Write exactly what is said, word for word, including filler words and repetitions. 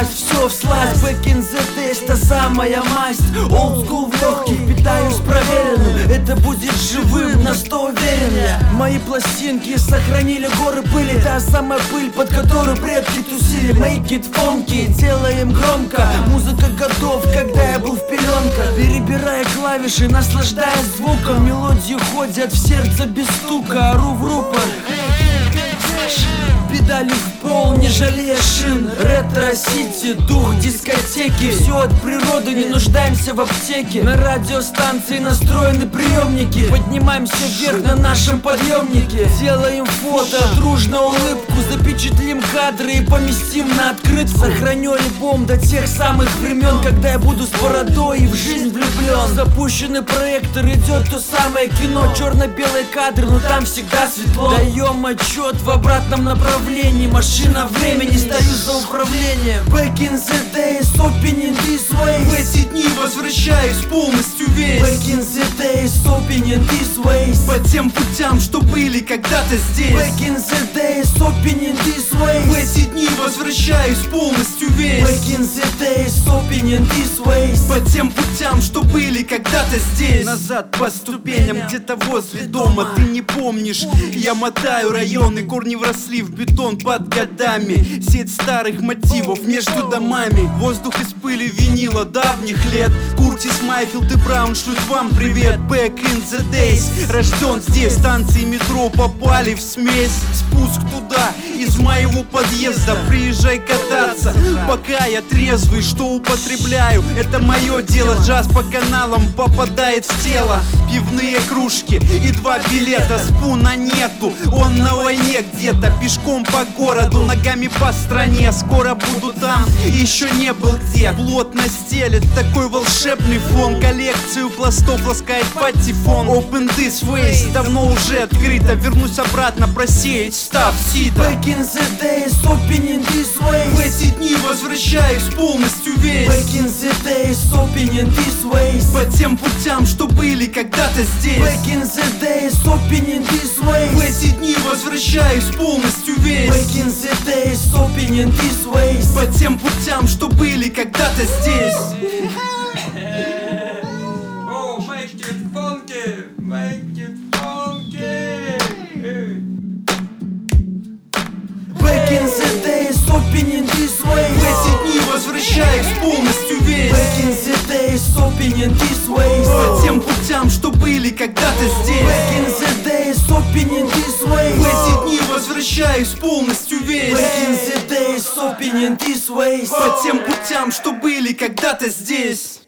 власть, все в сласть. Back in the days, та самая масть. Old school в легких, питаюсь проверенным. Это будет живым, на сто уверен я. Мои пластинки сохранили горы пыли. Та самая пыль, под которой предки тусили. Make it funky, делаем громко. Музыка годов, когда я был в пеленках. Перебирая клавиши, наслаждаясь звуком. Мелодии ходят в сердце без стука. Ору в рупор, педали в пол, не жалея шин. Ретро-сити, дух дискотеки. Все от природы, не нуждаемся в аптеке. На радиостанции настроены приемники. Поднимаемся вверх на нашем подъемнике. Делаем фото, дружно улыбку. Запечатлим кадры и поместим на открытку. Сохраню альбом до тех самых времен, когда я буду с бородой и в жизнь влюблен. Запущенный проектор, идет то самое кино. Черно-белые кадры, но там всегда светло. Даем отчет в обратном направлении. Машина времени, стою за управлением. Back in the days, opening this way. В эти дни возвращаюсь полностью весь. Back in the days, opening this way. По тем путям, что были когда-то здесь. Back in the days, opening this way. В эти дни возвращаюсь полностью весь. Back in the days, opening this way. По тем путям, что были когда-то здесь. Назад по ступеням, где-то возле дома. Ты не помнишь, я мотаю районы. Корни вросли в бетон под годами. Сеть старых мотивов между домами. Воздух из пыли винила давних лет. Куртис, Майфилд и Браун шлют вам привет. Back in the days, рожден здесь. Станции метро попали в смесь. Спуск туда, из моего подъезда. Приезжай кататься, пока я трезвый. Что употребляю, это мое дело. Джаз по каналам попадает в тело. Пивные кружки и два билета. Спуна нету, он на войне где-то. Пешком по городу, ногами по стране. Скоро буду там, еще не был где. Плотно стелет такой волшебный фон. Коллекцию пластов ласкает патефон. Open this ways, давно уже открыто. Вернусь обратно просеять, став сито. Back in the days, opening this way. В эти дни возвращаюсь полностью весь. Back in the days, opening this way. По тем путям, что были когда-то здесь. Back in the days, opening this way. В эти дни возвращаюсь полностью весь. Back in the days, opening this way. По тем путям, что были когда-то здесь. Oh, make it funky, make it funky. Back in the days, opening this way. В эти дни возвращаюсь полностью весь. Back in the days, opening this way. По тем путям, что были когда-то здесь. Back in the days, opening this way. В эти дни возвращаюсь полностью весь. Back in the days, opening this way. По тем путям, что были когда-то здесь.